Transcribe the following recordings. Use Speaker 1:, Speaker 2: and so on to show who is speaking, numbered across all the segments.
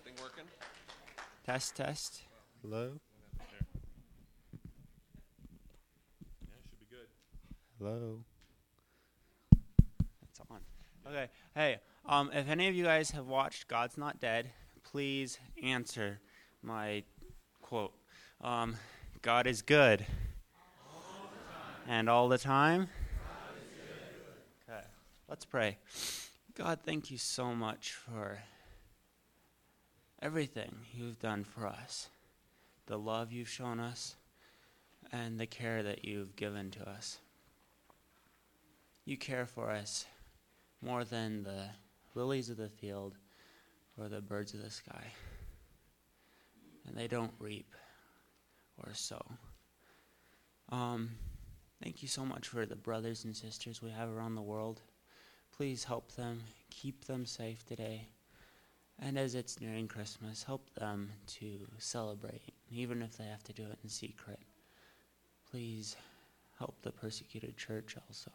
Speaker 1: Thing working?
Speaker 2: Test.
Speaker 3: Hello?
Speaker 1: Yeah, it should be good.
Speaker 3: Hello?
Speaker 2: It's on. Okay. Hey, if any of you guys have watched God's Not Dead, please answer my quote. God is good. And all the time? Okay. Let's pray. God, thank you so much for everything you've done for us, the love you've shown us, and the care that you've given to us. You care for us more than the lilies of the field or the birds of the sky. And they don't reap or sow. Thank you so much for the brothers and sisters we have around the world. Please help them, keep them safe today. And as it's nearing Christmas, help them to celebrate, even if they have to do it in secret. Please help the persecuted church also.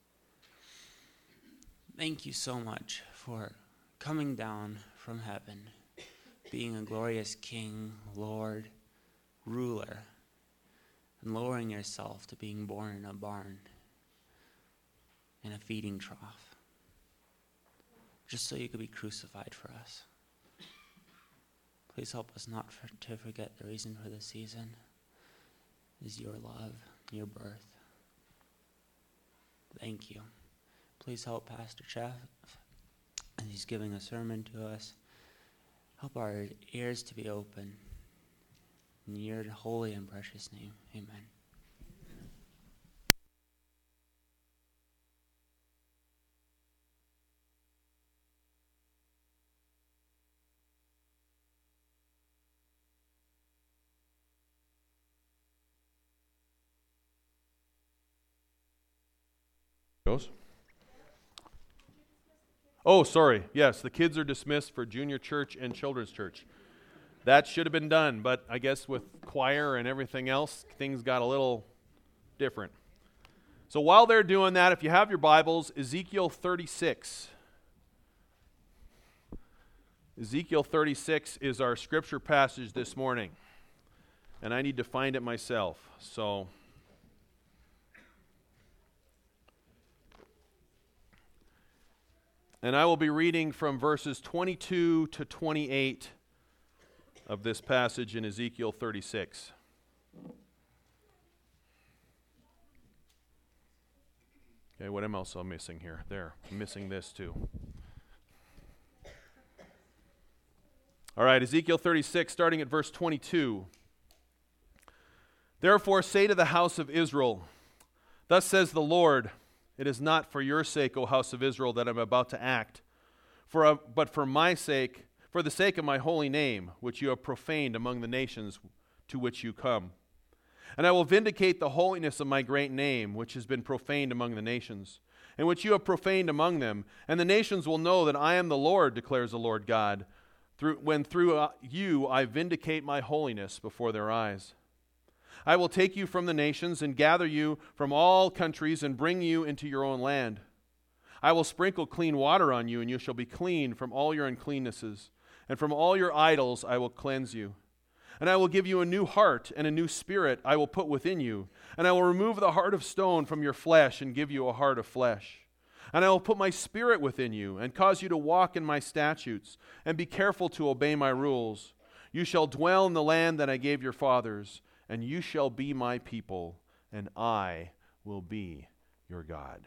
Speaker 2: Thank you so much for coming down from heaven, being a glorious King, Lord, ruler, and lowering yourself to being born in a barn, in a feeding trough, just so you could be crucified for us. Please help us not to forget the reason for the season is your love, your birth. Thank you. Please help Pastor Jeff as he's giving a sermon to us. Help our ears to be open. In your holy and precious name, amen.
Speaker 1: Goes. Oh, sorry. Yes, the kids are dismissed for junior church and children's church. That should have been done, but I guess with choir and everything else, things got a little different. So while they're doing that, if you have your Bibles, Ezekiel 36. Ezekiel 36 is our scripture passage this morning. And I need to find it myself. And I will be reading from verses 22 to 28 of this passage in Ezekiel 36. Okay, what am I also missing here? There, I'm missing this too. All right, Ezekiel 36, starting at verse 22. Therefore say to the house of Israel, thus says the Lord, it is not for your sake, O house of Israel, that I'm about to act, but for my sake, for the sake of my holy name, which you have profaned among the nations to which you come. And I will vindicate the holiness of my great name, which has been profaned among the nations, and which you have profaned among them. And the nations will know that I am the Lord, declares the Lord God, when through you I vindicate my holiness before their eyes. I will take you from the nations and gather you from all countries and bring you into your own land. I will sprinkle clean water on you, and you shall be clean from all your uncleannesses. And from all your idols I will cleanse you. And I will give you a new heart, and a new spirit I will put within you. And I will remove the heart of stone from your flesh and give you a heart of flesh. And I will put my spirit within you and cause you to walk in my statutes and be careful to obey my rules. You shall dwell in the land that I gave your fathers, and you shall be my people, and I will be your God.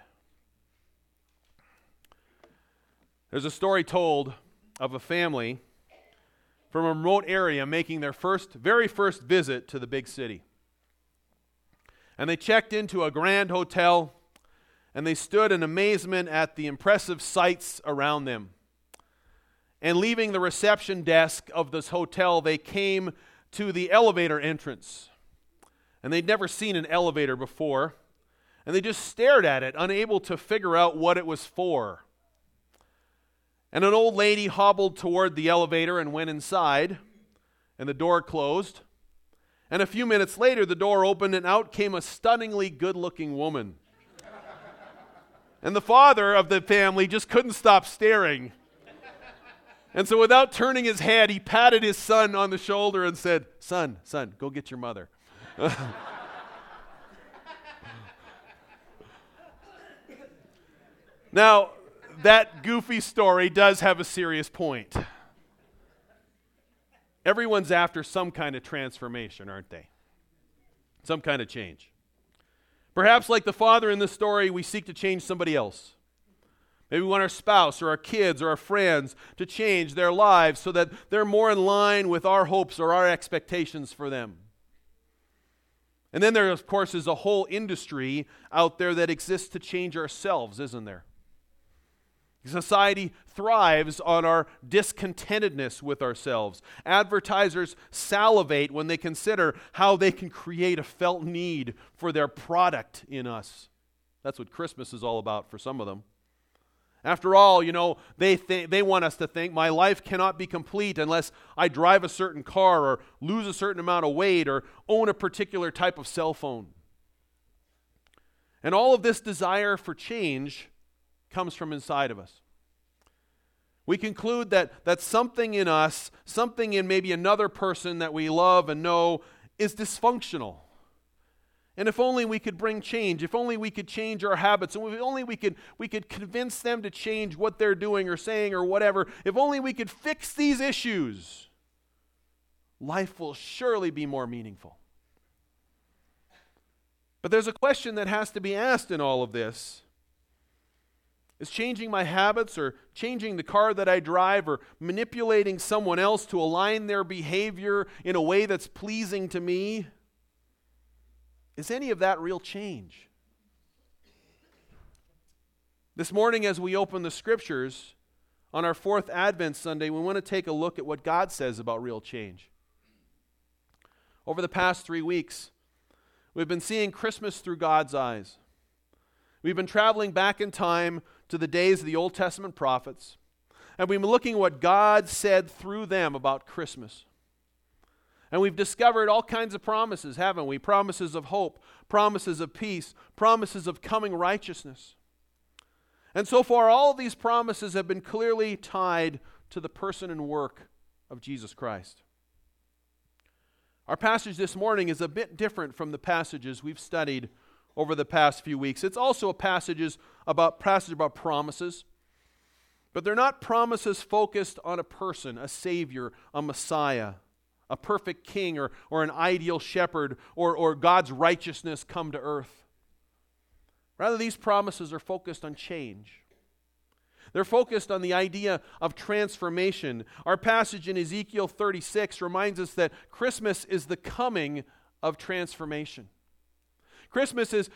Speaker 1: There's a story told of a family from a remote area making their very first visit to the big city. And they checked into a grand hotel, and they stood in amazement at the impressive sights around them. And leaving the reception desk of this hotel, they came to the elevator entrance. And they'd never seen an elevator before. And they just stared at it, unable to figure out what it was for. And an old lady hobbled toward the elevator and went inside, and the door closed. And a few minutes later, the door opened, and out came a stunningly good-looking woman. And the father of the family just couldn't stop staring. And so without turning his head, he patted his son on the shoulder and said, son, go get your mother. Now, that goofy story does have a serious point. Everyone's after some kind of transformation, aren't they? Some kind of change. Perhaps like the father in this story, we seek to change somebody else. Maybe we want our spouse or our kids or our friends to change their lives so that they're more in line with our hopes or our expectations for them. And then there, of course, is a whole industry out there that exists to change ourselves, isn't there? Society thrives on our discontentedness with ourselves. Advertisers salivate when they consider how they can create a felt need for their product in us. That's what Christmas is all about for some of them. After all, they want us to think my life cannot be complete unless I drive a certain car or lose a certain amount of weight or own a particular type of cell phone. And all of this desire for change comes from inside of us. We conclude that something in us, something in maybe another person that we love and know is dysfunctional. And if only we could bring change, if only we could change our habits, and if only we could convince them to change what they're doing or saying or whatever, if only we could fix these issues, life will surely be more meaningful. But there's a question that has to be asked in all of this. Is changing my habits or changing the car that I drive or manipulating someone else to align their behavior in a way that's pleasing to me, is any of that real change? This morning as we open the Scriptures on our fourth Advent Sunday, we want to take a look at what God says about real change. Over the past 3 weeks, we've been seeing Christmas through God's eyes. We've been traveling back in time to the days of the Old Testament prophets, and we've been looking at what God said through them about Christmas. And we've discovered all kinds of promises, haven't we? Promises of hope, promises of peace, promises of coming righteousness. And so far, all of these promises have been clearly tied to the person and work of Jesus Christ. Our passage this morning is a bit different from the passages we've studied over the past few weeks. It's also a passage about promises, but they're not promises focused on a person, a Savior, a Messiah, a perfect king, or an ideal shepherd, or God's righteousness come to earth. Rather, these promises are focused on change. They're focused on the idea of transformation. Our passage in Ezekiel 36 reminds us that Christmas is the coming of transformation. Christmas is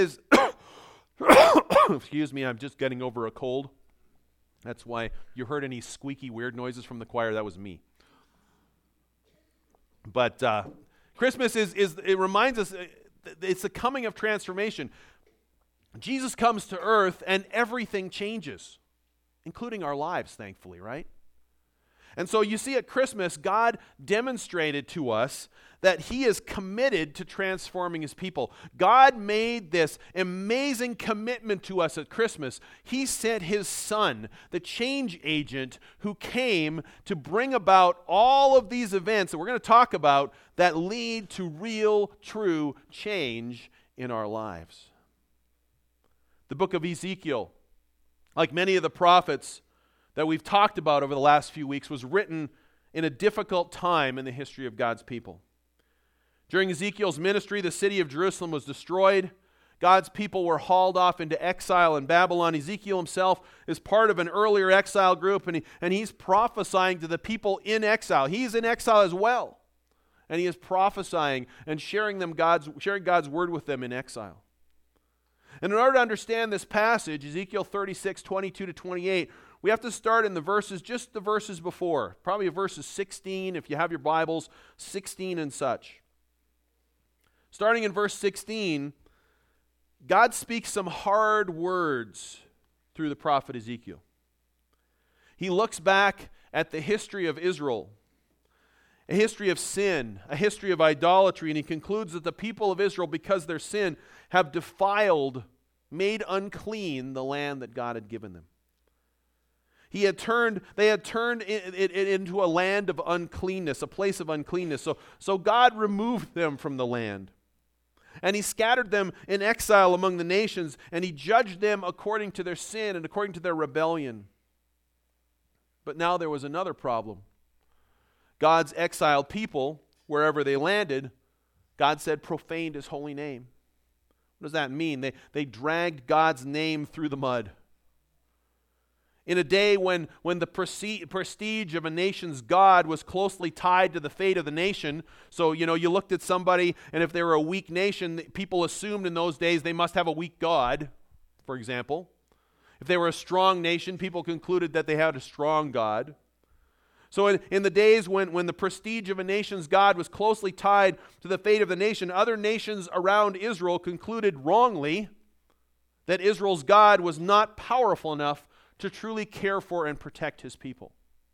Speaker 1: excuse me, I'm just getting over a cold. That's why you heard any squeaky weird noises from the choir. That was me. But Christmas it reminds us, it's the coming of transformation. Jesus comes to earth and everything changes, including our lives, thankfully, right? And so you see at Christmas, God demonstrated to us that He is committed to transforming His people. God made this amazing commitment to us at Christmas. He sent His Son, the change agent, who came to bring about all of these events that we're going to talk about that lead to real, true change in our lives. The book of Ezekiel, like many of the prophets that we've talked about over the last few weeks, was written in a difficult time in the history of God's people. During Ezekiel's ministry, the city of Jerusalem was destroyed. God's people were hauled off into exile in Babylon. Ezekiel himself is part of an earlier exile group, and he's prophesying to the people in exile. He's in exile as well. And he is prophesying and sharing God's word with them in exile. And in order to understand this passage, Ezekiel 36, 22 to 28, we have to start in the verses before, probably verses 16, if you have your Bibles, 16 and such. Starting in verse 16, God speaks some hard words through the prophet Ezekiel. He looks back at the history of Israel, a history of sin, a history of idolatry, and he concludes that the people of Israel, because of their sin, have defiled, made unclean the land that God had given them. They had turned it into a land of uncleanness, a place of uncleanness. So God removed them from the land. And he scattered them in exile among the nations, and he judged them according to their sin and according to their rebellion. But now there was another problem. God's exiled people, wherever they landed, God said profaned his holy name. What does that mean? They dragged God's name through the mud. In a day when the prestige of a nation's God was closely tied to the fate of the nation, so you looked at somebody, and if they were a weak nation, people assumed in those days they must have a weak God, for example. If they were a strong nation, people concluded that they had a strong God. So in the days when the prestige of a nation's God was closely tied to the fate of the nation, other nations around Israel concluded wrongly that Israel's God was not powerful enough to truly care for and protect his people.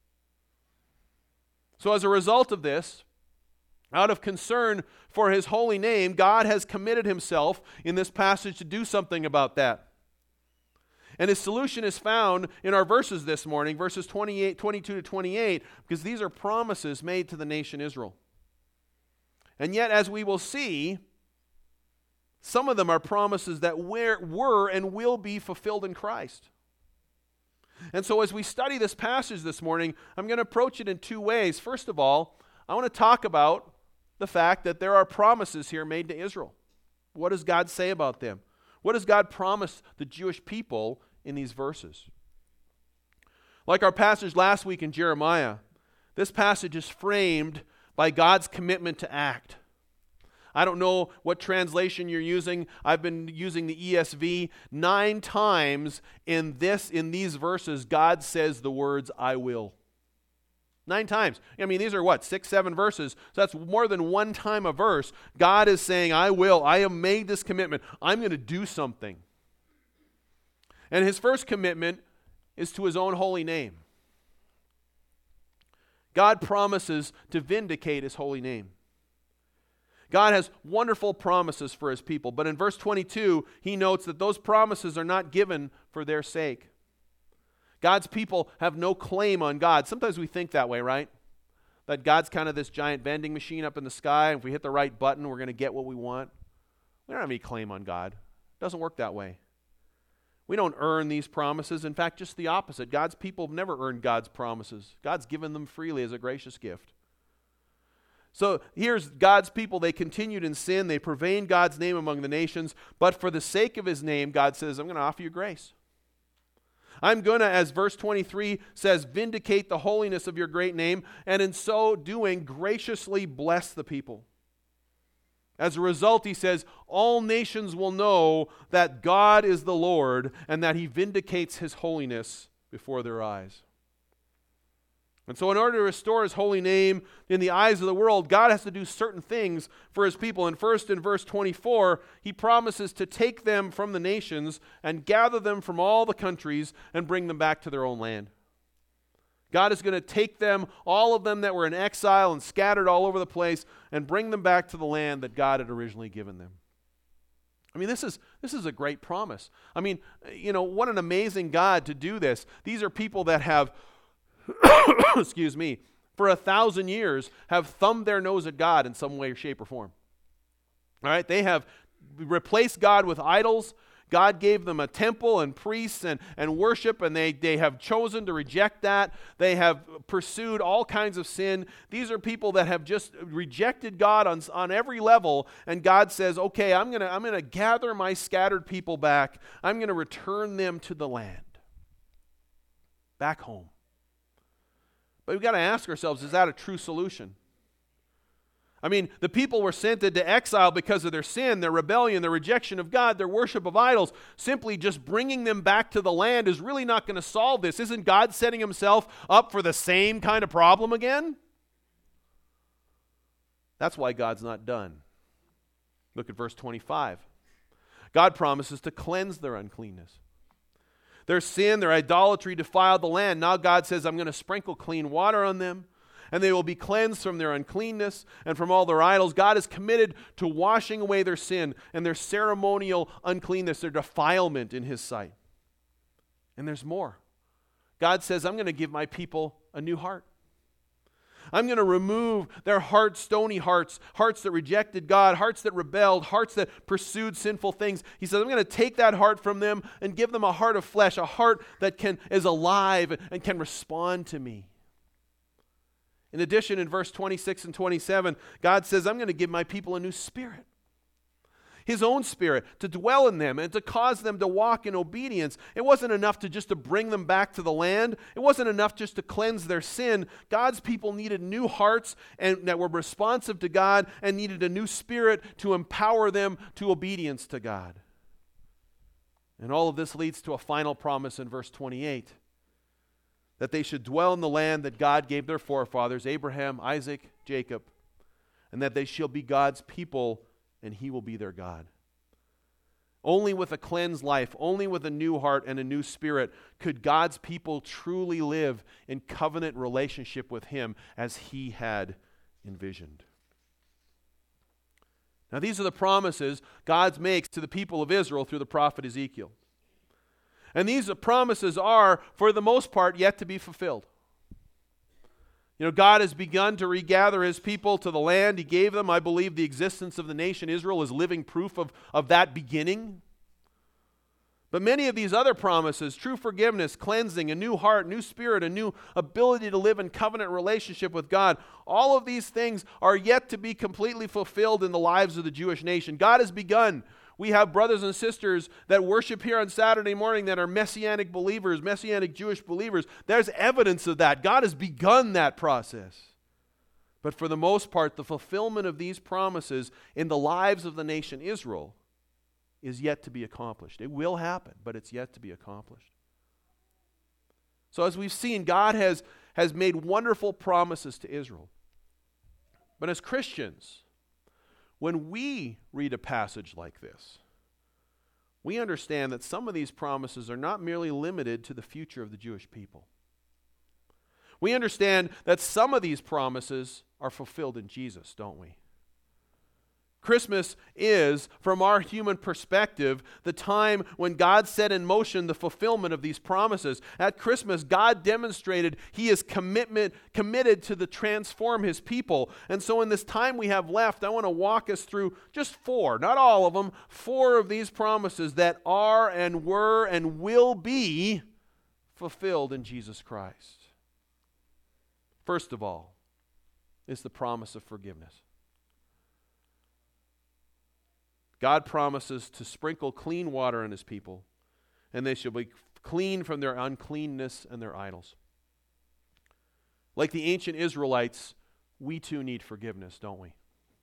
Speaker 1: So as a result of this, out of concern for his holy name, God has committed himself in this passage to do something about that. And his solution is found in our verses this morning, verses 22 to 28, because these are promises made to the nation Israel. And yet, as we will see, some of them are promises that were and will be fulfilled in Christ. And so as we study this passage this morning, I'm going to approach it in two ways. First of all, I want to talk about the fact that there are promises here made to Israel. What does God say about them? What does God promise the Jewish people in these verses? Like our passage last week in Jeremiah, this passage is framed by God's commitment to act. I don't know what translation you're using. I've been using the ESV. 9 times in these verses, God says the words, I will. 9 times. I mean, these are 6, 7 verses. So that's more than one time a verse. God is saying, I will. I have made this commitment. I'm going to do something. And his first commitment is to his own holy name. God promises to vindicate his holy name. God has wonderful promises for his people, but in verse 22, he notes that those promises are not given for their sake. God's people have no claim on God. Sometimes we think that way, right? That God's kind of this giant vending machine up in the sky, and if we hit the right button, we're going to get what we want. We don't have any claim on God. It doesn't work that way. We don't earn these promises. In fact, just the opposite. God's people have never earned God's promises. God's given them freely as a gracious gift. So here's God's people. They continued in sin. They profaned God's name among the nations. But for the sake of his name, God says, I'm going to offer you grace. I'm going to, as verse 23 says, vindicate the holiness of your great name, and in so doing, graciously bless the people. As a result, he says, all nations will know that God is the Lord and that he vindicates his holiness before their eyes. And so in order to restore his holy name in the eyes of the world, God has to do certain things for his people. And first, in verse 24, he promises to take them from the nations and gather them from all the countries and bring them back to their own land. God is going to take them, all of them that were in exile and scattered all over the place, and bring them back to the land that God had originally given them. I mean, this is a great promise. I mean, what an amazing God to do this. These are people that have excuse me, for 1,000 years have thumbed their nose at God in some way, shape, or form. All right, they have replaced God with idols. God gave them a temple and priests and worship, and they have chosen to reject that. They have pursued all kinds of sin. These are people that have just rejected God on every level, and God says, okay, I'm gonna gather my scattered people back. I'm going to return them to the land, back home. But we've got to ask ourselves, is that a true solution? I mean, the people were sent into exile because of their sin, their rebellion, their rejection of God, their worship of idols. Simply just bringing them back to the land is really not going to solve this. Isn't God setting himself up for the same kind of problem again? That's why God's not done. Look at verse 25. God promises to cleanse their uncleanness. Their sin, their idolatry defiled the land. Now God says, I'm going to sprinkle clean water on them, and they will be cleansed from their uncleanness and from all their idols. God is committed to washing away their sin and their ceremonial uncleanness, their defilement in his sight. And there's more. God says, I'm going to give my people a new heart. I'm going to remove their hard, stony hearts, hearts that rejected God, hearts that rebelled, hearts that pursued sinful things. He says, I'm going to take that heart from them and give them a heart of flesh, a heart that is alive and can respond to me. In addition, in verse 26 and 27, God says, I'm going to give my people a new spirit. His own spirit to dwell in them and to cause them to walk in obedience. It wasn't enough to bring them back to the land. It wasn't enough just to cleanse their sin. God's people needed new hearts and that were responsive to God and needed a new spirit to empower them to obedience to God. And all of this leads to a final promise in verse 28, that they should dwell in the land that God gave their forefathers, Abraham, Isaac, Jacob, and that they shall be God's people and He will be their God. Only with a cleansed life, only with a new heart and a new spirit could God's people truly live in covenant relationship with Him as He had envisioned. Now these are the promises God makes to the people of Israel through the prophet Ezekiel. And these promises are, for the most part, yet to be fulfilled. You know, God has begun to regather His people to the land He gave them. I believe the existence of the nation Israel is living proof of that beginning. But many of these other promises, true forgiveness, cleansing, a new heart, new spirit, a new ability to live in covenant relationship with God, all of these things are yet to be completely fulfilled in the lives of the Jewish nation. God has begun. We have brothers and sisters that worship here on Saturday morning that are Messianic believers, Messianic Jewish believers. There's evidence of that. God has begun that process. But for the most part, the fulfillment of these promises in the lives of the nation Israel is yet to be accomplished. It will happen, but it's yet to be accomplished. So as we've seen, God has made wonderful promises to Israel. But as Christians, when we read a passage like this, we understand that some of these promises are not merely limited to the future of the Jewish people. We understand that some of these promises are fulfilled in Jesus, don't we? Christmas is, from our human perspective, the time when God set in motion the fulfillment of these promises. At Christmas, God demonstrated He is committed to transform His people. And so in this time we have left, I want to walk us through just 4, not all of them, 4 of these promises that are and were and will be fulfilled in Jesus Christ. First of all is the promise of forgiveness. God promises to sprinkle clean water on His people, and they shall be clean from their uncleanness and their idols. Like the ancient Israelites, we too need forgiveness, don't we?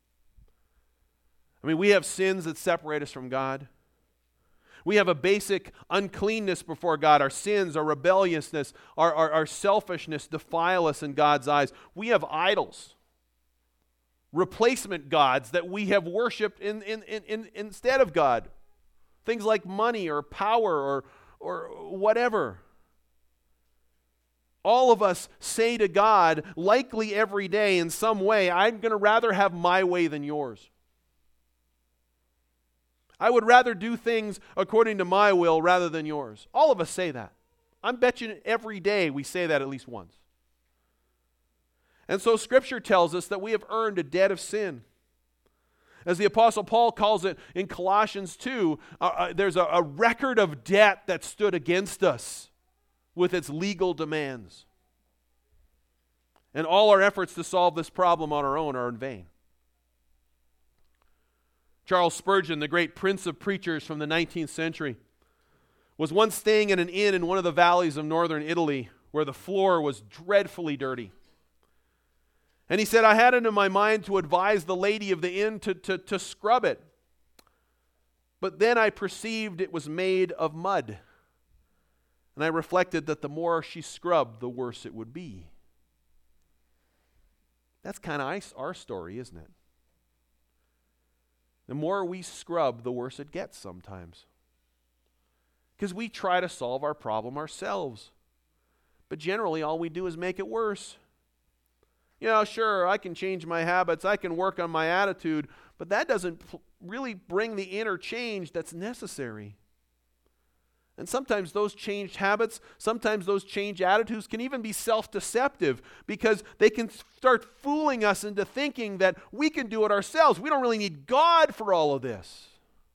Speaker 1: I mean, we have sins that separate us from God. We have a basic uncleanness before God. Our sins, our rebelliousness, our selfishness defile us in God's eyes. We have idols. Replacement gods that we have worshipped instead of God. Things like money or power or whatever. All of us say to God, likely every day in some way, I'm going to rather have my way than yours. I would rather do things according to my will rather than yours. All of us say that. I bet you every day we say that at least once. And so Scripture tells us that we have earned a debt of sin. As the Apostle Paul calls it in Colossians 2, there's a record of debt that stood against us with its legal demands. And all our efforts to solve this problem on our own are in vain. Charles Spurgeon, the great prince of preachers from the 19th century, was once staying in an inn in one of the valleys of northern Italy where the floor was dreadfully dirty. And he said, I had it in my mind to advise the lady of the inn to scrub it. But then I perceived it was made of mud. And I reflected that the more she scrubbed, the worse it would be. That's kind of our story, isn't it? The more we scrub, the worse it gets sometimes. Because we try to solve our problem ourselves. But generally, all we do is make it worse. You know, sure, I can change my habits, I can work on my attitude, but that doesn't really bring the inner change that's necessary. And sometimes those changed habits, sometimes those changed attitudes can even be self-deceptive because they can start fooling us into thinking that we can do it ourselves. We don't really need God for all of this.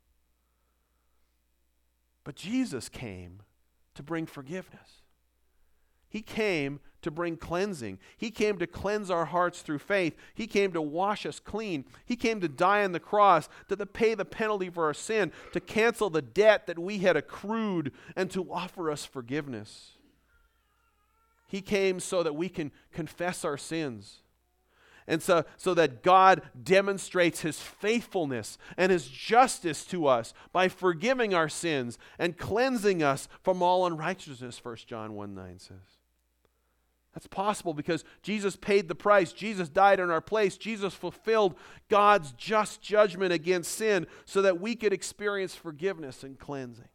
Speaker 1: But Jesus came to bring forgiveness. He came to bring cleansing. He came to cleanse our hearts through faith. He came to wash us clean. He came to die on the cross, to pay the penalty for our sin, to cancel the debt that we had accrued, and to offer us forgiveness. He came so that we can confess our sins. And so that God demonstrates His faithfulness and His justice to us by forgiving our sins and cleansing us from all unrighteousness, 1 John 1:9 says. That's possible because Jesus paid the price. Jesus died in our place. Jesus fulfilled God's just judgment against sin so that we could experience forgiveness and cleansing.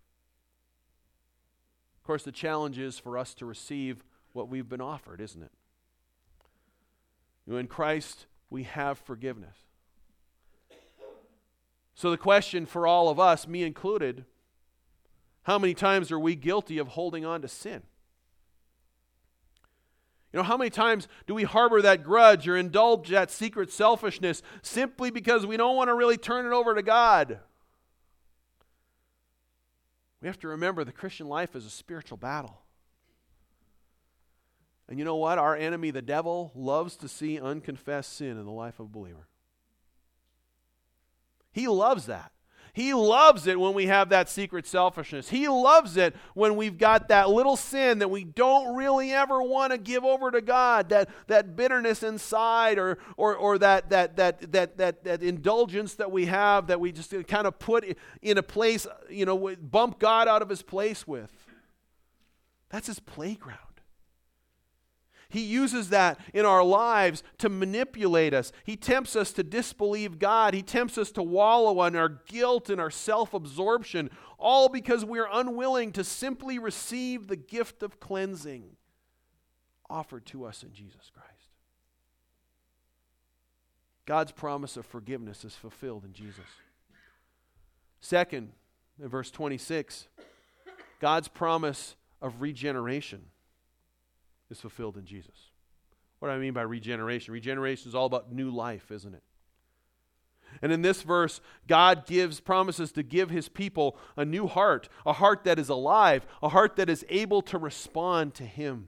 Speaker 1: Of course, the challenge is for us to receive what we've been offered, isn't it? In Christ, we have forgiveness. So the question for all of us, me included, how many times are we guilty of holding on to sin? How many times do we harbor that grudge or indulge that secret selfishness simply because we don't want to really turn it over to God? We have to remember the Christian life is a spiritual battle. And you know what? Our enemy, the devil, loves to see unconfessed sin in the life of a believer. He loves that. He loves it when we have that secret selfishness. He loves it when we've got that little sin that we don't really ever want to give over to God, that bitterness inside or that indulgence that we have that we just kind of put in a place, bump God out of His place with. That's His playground. He uses that in our lives to manipulate us. He tempts us to disbelieve God. He tempts us to wallow in our guilt and our self-absorption, all because we are unwilling to simply receive the gift of cleansing offered to us in Jesus Christ. God's promise of forgiveness is fulfilled in Jesus. Second, in verse 26, God's promise of regeneration is fulfilled in Jesus. What do I mean by regeneration? Regeneration is all about new life, isn't it? And in this verse, God promises to give His people a new heart, a heart that is alive, a heart that is able to respond to Him.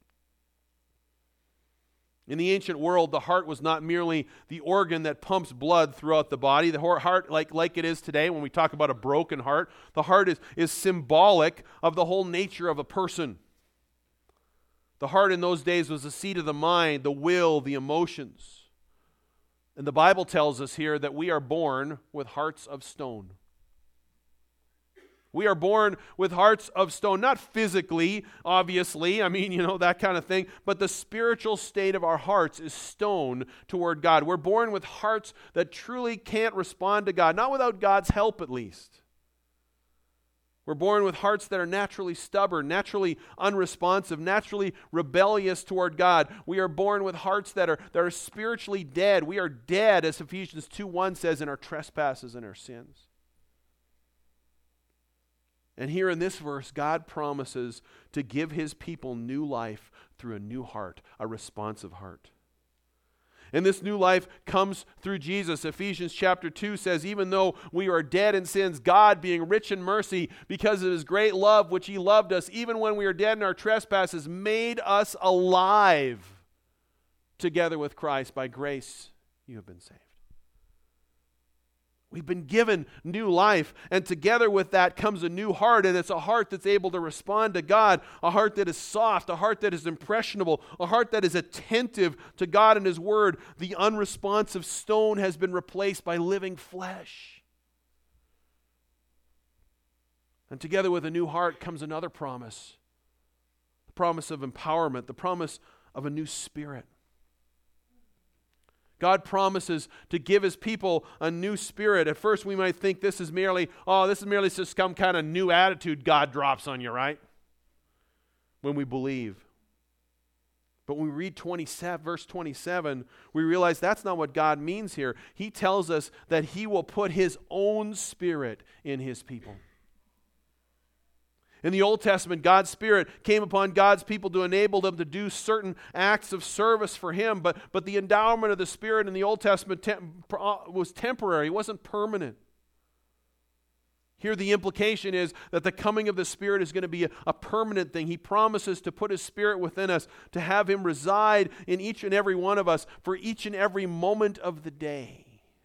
Speaker 1: In the ancient world, the heart was not merely the organ that pumps blood throughout the body. The heart, like it is today when we talk about a broken heart, the heart is symbolic of the whole nature of a person. The heart in those days was the seat of the mind, the will, the emotions. And the Bible tells us here that we are born with hearts of stone. We are born with hearts of stone, not physically, obviously, that kind of thing, but the spiritual state of our hearts is stone toward God. We're born with hearts that truly can't respond to God, not without God's help at least. We're born with hearts that are naturally stubborn, naturally unresponsive, naturally rebellious toward God. We are born with hearts that are spiritually dead. We are dead, as Ephesians 2:1 says, in our trespasses and our sins. And here in this verse, God promises to give His people new life through a new heart, a responsive heart. And this new life comes through Jesus. Ephesians chapter 2 says, even though we are dead in sins, God, being rich in mercy, because of His great love, which He loved us, even when we were dead in our trespasses, made us alive together with Christ. By grace, you have been saved. We've been given new life, and together with that comes a new heart, and it's a heart that's able to respond to God, a heart that is soft, a heart that is impressionable, a heart that is attentive to God and His Word. The unresponsive stone has been replaced by living flesh. And together with a new heart comes another promise, the promise of empowerment, the promise of a new spirit. God promises to give His people a new spirit. At first we might think this is merely just some kind of new attitude God drops on you, right? When we believe. But when we read verse 27, we realize that's not what God means here. He tells us that He will put His own Spirit in His people. In the Old Testament, God's Spirit came upon God's people to enable them to do certain acts of service for Him, but the endowment of the Spirit in the Old Testament was temporary. It wasn't permanent. Here the implication is that the coming of the Spirit is going to be a permanent thing. He promises to put His Spirit within us, to have Him reside in each and every one of us for each and every moment of the day.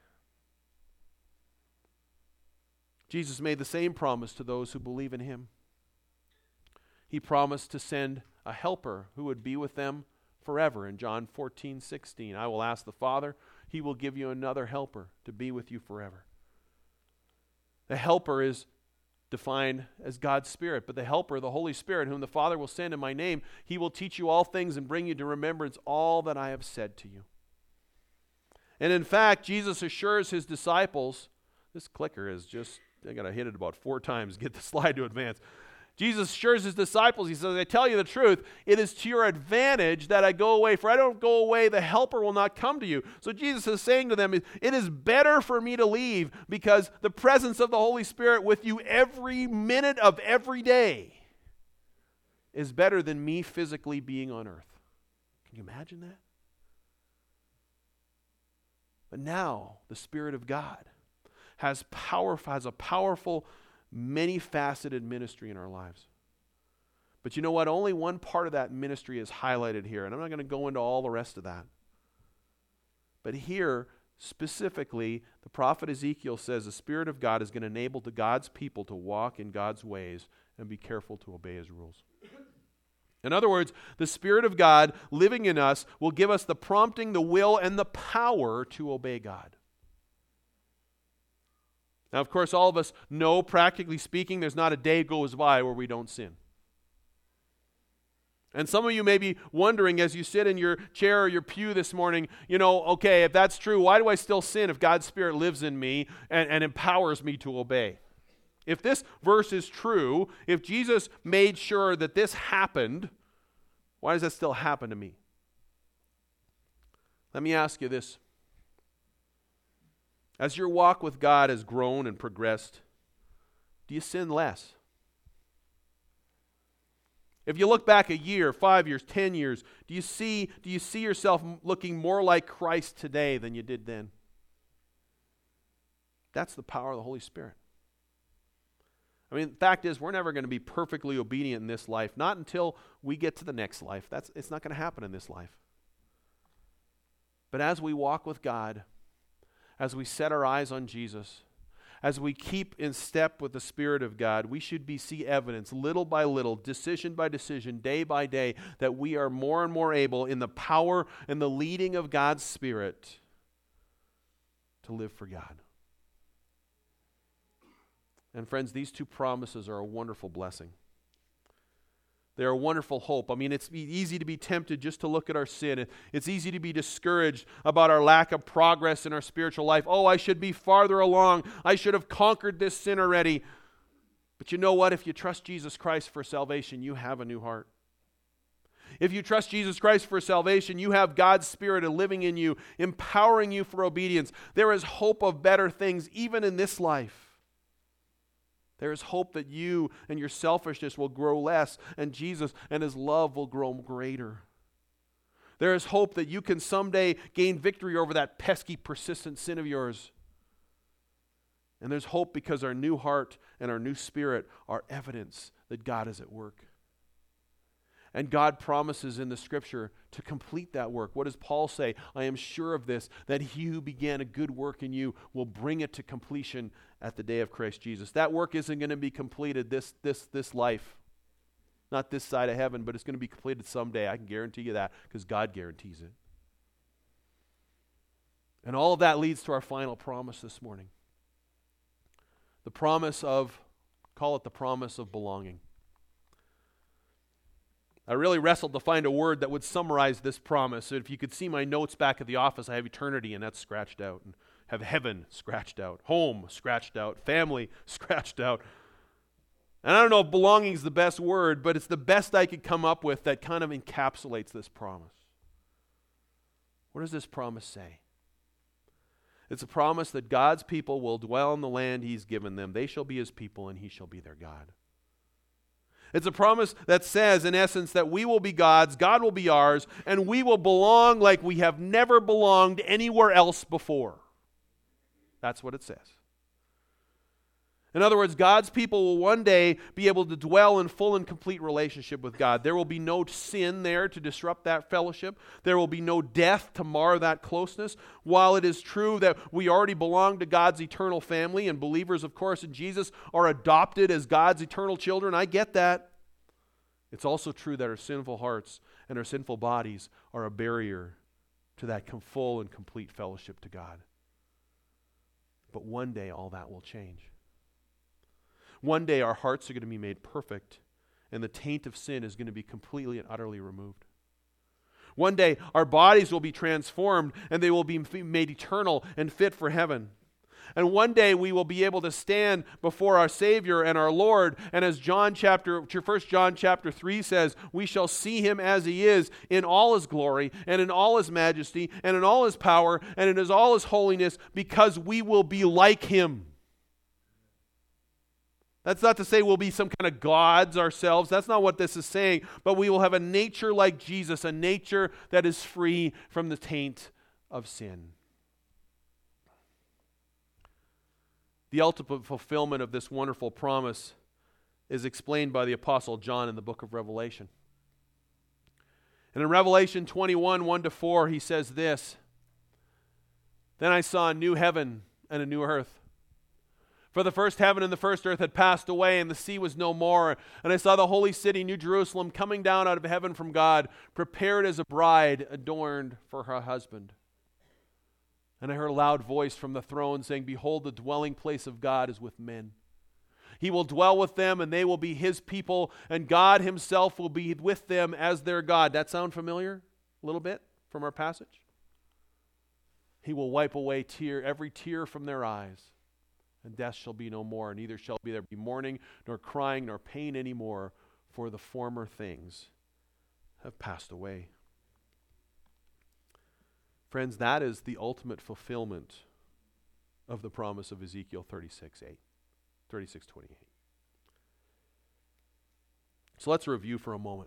Speaker 1: Jesus made the same promise to those who believe in Him. He promised to send a helper who would be with them forever. In John 14:16, I will ask the Father, He will give you another helper to be with you forever. The helper is defined as God's Spirit, but the helper, the Holy Spirit, whom the Father will send in my name, He will teach you all things and bring you to remembrance all that I have said to you. And in fact, Jesus assures His disciples, this clicker is just, I got to hit it about 4 times to get the slide to advance. Jesus assures His disciples, He says, I tell you the truth, it is to your advantage that I go away. For I don't go away, the helper will not come to you. So Jesus is saying to them, it is better for me to leave because the presence of the Holy Spirit with you every minute of every day is better than me physically being on earth. Can you imagine that? But now the Spirit of God has a powerful, many-faceted ministry in our lives. But you know what? Only one part of that ministry is highlighted here, and I'm not going to go into all the rest of that. But here, specifically, the prophet Ezekiel says the Spirit of God is going to enable God's people to walk in God's ways and be careful to obey His rules. In other words, the Spirit of God living in us will give us the prompting, the will, and the power to obey God. Now, of course, all of us know, practically speaking, there's not a day goes by where we don't sin. And some of you may be wondering as you sit in your chair or your pew this morning, okay, if that's true, why do I still sin if God's Spirit lives in me and empowers me to obey? If this verse is true, if Jesus made sure that this happened, why does that still happen to me? Let me ask you this. As your walk with God has grown and progressed, do you sin less? If you look back a year, 5 years, 10 years, do you see yourself looking more like Christ today than you did then? That's the power of the Holy Spirit. I mean, the fact is, we're never going to be perfectly obedient in this life, not until we get to the next life. It's not going to happen in this life. But as we walk with God, as we set our eyes on Jesus, as we keep in step with the Spirit of God, we should see evidence little by little, decision by decision, day by day, that we are more and more able in the power and the leading of God's Spirit to live for God. And friends, these 2 promises are a wonderful blessing. They're a wonderful hope. I mean, it's easy to be tempted just to look at our sin. It's easy to be discouraged about our lack of progress in our spiritual life. Oh, I should be farther along. I should have conquered this sin already. But you know what? If you trust Jesus Christ for salvation, you have a new heart. If you trust Jesus Christ for salvation, you have God's Spirit living in you, empowering you for obedience. There is hope of better things even in this life. There is hope that you and your selfishness will grow less, and Jesus and His love will grow greater. There is hope that you can someday gain victory over that pesky, persistent sin of yours. And there's hope because our new heart and our new spirit are evidence that God is at work. And God promises in the Scripture to complete that work. What does Paul say? I am sure of this, that He who began a good work in you will bring it to completion at the day of Christ Jesus. That work isn't going to be completed this life. Not this side of heaven, but it's going to be completed someday. I can guarantee you that because God guarantees it. And all of that leads to our final promise this morning. The promise of, call it the promise of belonging. I really wrestled to find a word that would summarize this promise. So if you could see my notes back at the office, I have eternity, and that's scratched out. And have heaven scratched out. Home scratched out. Family scratched out. And I don't know if belonging is the best word, but it's the best I could come up with that kind of encapsulates this promise. What does this promise say? It's a promise that God's people will dwell in the land He's given them. They shall be His people, and He shall be their God. It's a promise that says, in essence, that we will be God's, God will be ours, and we will belong like we have never belonged anywhere else before. That's what it says. In other words, God's people will one day be able to dwell in full and complete relationship with God. There will be no sin there to disrupt that fellowship. There will be no death to mar that closeness. While it is true that we already belong to God's eternal family, and believers, of course, in Jesus are adopted as God's eternal children, I get that. It's also true that our sinful hearts and our sinful bodies are a barrier to that full and complete fellowship to God. But one day all that will change. One day our hearts are going to be made perfect, and the taint of sin is going to be completely and utterly removed. One day our bodies will be transformed, and they will be made eternal and fit for heaven. And one day we will be able to stand before our Savior and our Lord, and as 1 John chapter 3 says, we shall see Him as He is in all His glory and in all His majesty and in all His power and in all His holiness, because we will be like Him. That's not to say we'll be some kind of gods ourselves. That's not what this is saying. But we will have a nature like Jesus, a nature that is free from the taint of sin. The ultimate fulfillment of this wonderful promise is explained by the Apostle John in the book of Revelation. And in Revelation 21, 1-4, he says this, "Then I saw a new heaven and a new earth. For the first heaven and the first earth had passed away, and the sea was no more. And I saw the holy city, New Jerusalem, coming down out of heaven from God, prepared as a bride adorned for her husband. And I heard a loud voice from the throne saying, 'Behold, the dwelling place of God is with men. He will dwell with them, and they will be His people, and God Himself will be with them as their God.'" That sound familiar a little bit from our passage? "He will wipe away every tear from their eyes. And death shall be no more, neither shall there be mourning, nor crying, nor pain any more, for the former things have passed away." Friends, that is the ultimate fulfillment of the promise of Ezekiel 36:28. So let's review for a moment.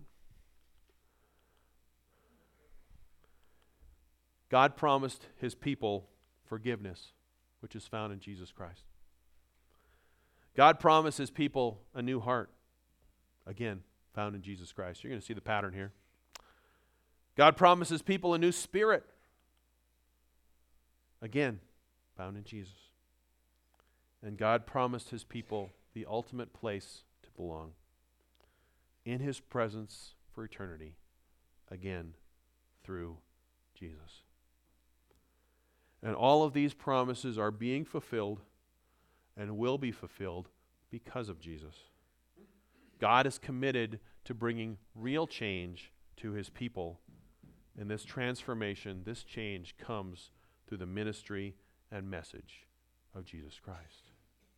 Speaker 1: God promised His people forgiveness, which is found in Jesus Christ. God promised His people a new heart, again, found in Jesus Christ. You're going to see the pattern here. God promises people a new spirit, again, found in Jesus. And God promised His people the ultimate place to belong, in His presence for eternity, again, through Jesus. And all of these promises are being fulfilled and will be fulfilled because of Jesus. God is committed to bringing real change to His people, and this transformation, this change comes through the ministry and message of Jesus Christ.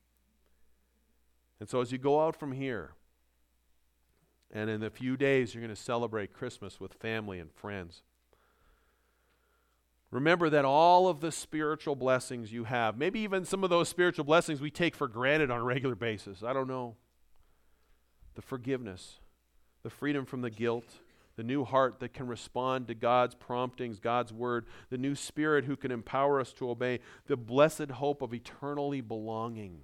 Speaker 1: And so as you go out from here, and in a few days you're going to celebrate Christmas with family and friends, remember that all of the spiritual blessings you have, maybe even some of those spiritual blessings we take for granted on a regular basis, I don't know. The forgiveness, the freedom from the guilt, the new heart that can respond to God's promptings, God's word, the new spirit who can empower us to obey, the blessed hope of eternally belonging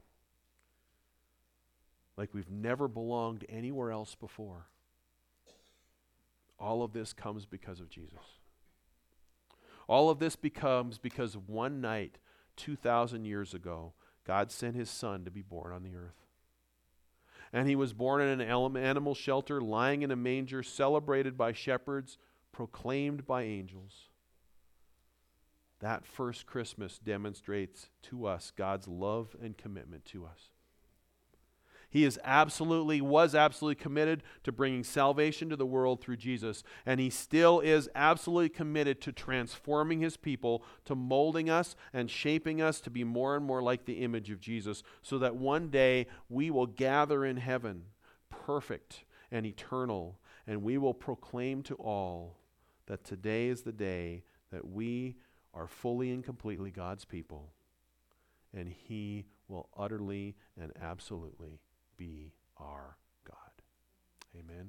Speaker 1: like we've never belonged anywhere else before. All of this comes because of Jesus. All of this becomes because one night, 2,000 years ago, God sent His Son to be born on the earth. And He was born in an animal shelter, lying in a manger, celebrated by shepherds, proclaimed by angels. That first Christmas demonstrates to us God's love and commitment to us. He was absolutely committed to bringing salvation to the world through Jesus. And He still is absolutely committed to transforming His people, to molding us and shaping us to be more and more like the image of Jesus, so that one day we will gather in heaven, perfect and eternal, and we will proclaim to all that today is the day that we are fully and completely God's people, and He will utterly and absolutely be our God. Amen.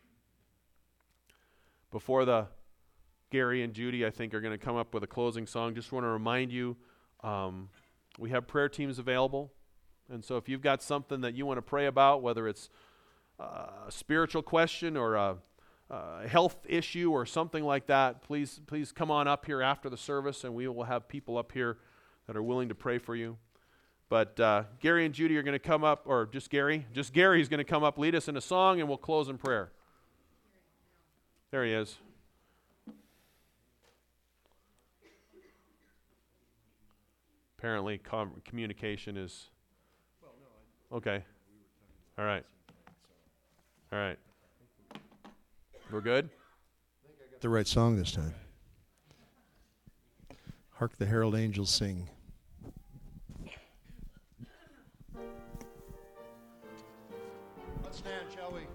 Speaker 1: Before Gary and Judy, I think, are going to come up with a closing song, just want to remind you, we have prayer teams available. And so if you've got something that you want to pray about, whether it's a spiritual question or a health issue or something like that, please come on up here after the service, and we will have people up here that are willing to pray for you. But Gary and Judy are going to come up, or just Gary? Just Gary's going to come up, lead us in a song, and we'll close in prayer. There he is. Apparently communication is... Okay. All right. All right. We're good?
Speaker 3: I think I got the right song this time. Hark the Herald Angels Sing. Let's stand, shall we?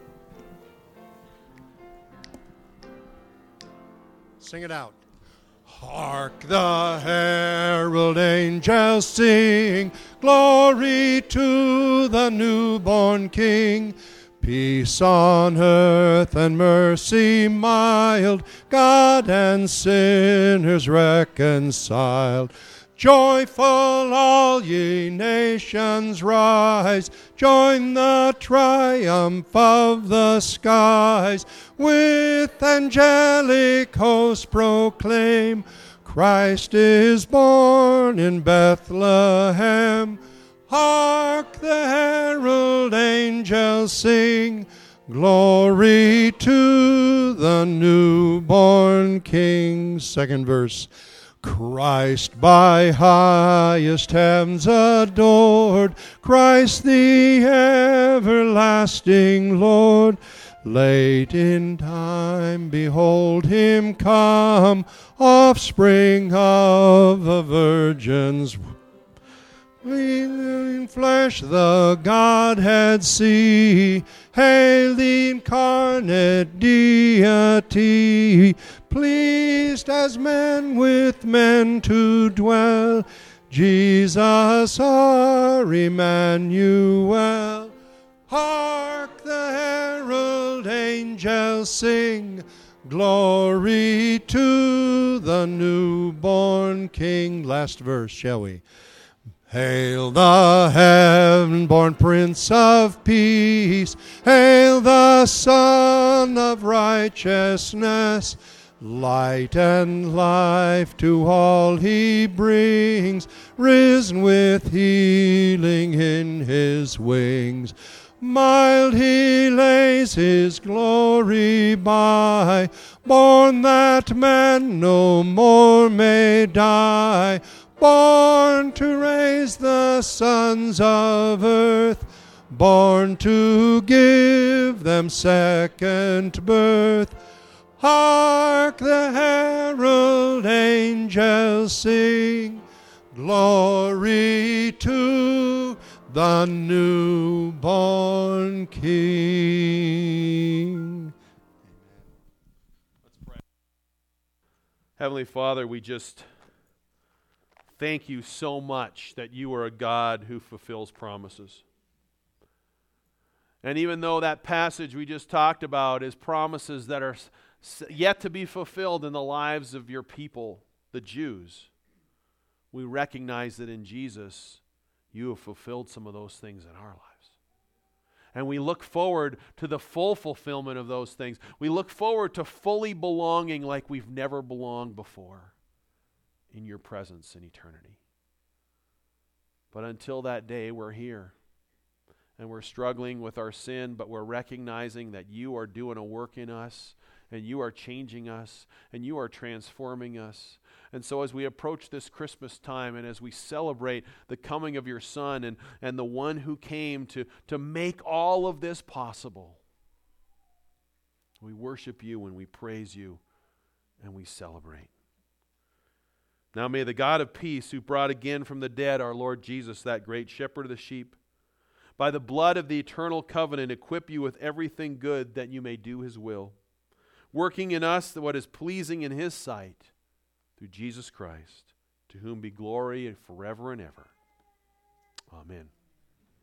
Speaker 3: Sing it out. Hark the herald angels sing, glory to the newborn King. Peace on earth and mercy mild, God and sinners reconciled. Joyful all ye nations rise, join the triumph of the skies. With angelic hosts proclaim, Christ is born in Bethlehem. Hark the herald angels sing, glory to the newborn King. Second verse. Christ by highest heavens adored, Christ the everlasting Lord. Late in time, behold him come, offspring of a virgin's in flesh the Godhead see, hail the incarnate deity, pleased as men with men to dwell, Jesus our Emmanuel. Hark the herald angels sing, glory to the newborn King. Last verse, shall we? Hail the heaven-born Prince of Peace, hail the Son of Righteousness. Light and life to all he brings, risen with healing in his wings. Mild he lays his glory by, born that man no more may die. Born to raise the sons of earth, born to give them second birth. Hark the herald angels sing, glory to the newborn King.
Speaker 1: Let's pray. Heavenly Father, we just thank you so much that you are a God who fulfills promises. And even though that passage we just talked about is promises that are yet to be fulfilled in the lives of your people, the Jews, we recognize that in Jesus, you have fulfilled some of those things in our lives. And we look forward to the full fulfillment of those things. We look forward to fully belonging like we've never belonged before in your presence in eternity. But until that day, we're here. And we're struggling with our sin, but we're recognizing that you are doing a work in us, and you are changing us, and you are transforming us. And so as we approach this Christmas time, and as we celebrate the coming of your Son and the one who came to make all of this possible, we worship you and we praise you and we celebrate. Now may the God of peace, who brought again from the dead our Lord Jesus, that great shepherd of the sheep, by the blood of the eternal covenant, equip you with everything good that you may do his will, working in us what is pleasing in his sight, through Jesus Christ, to whom be glory forever and ever. Amen.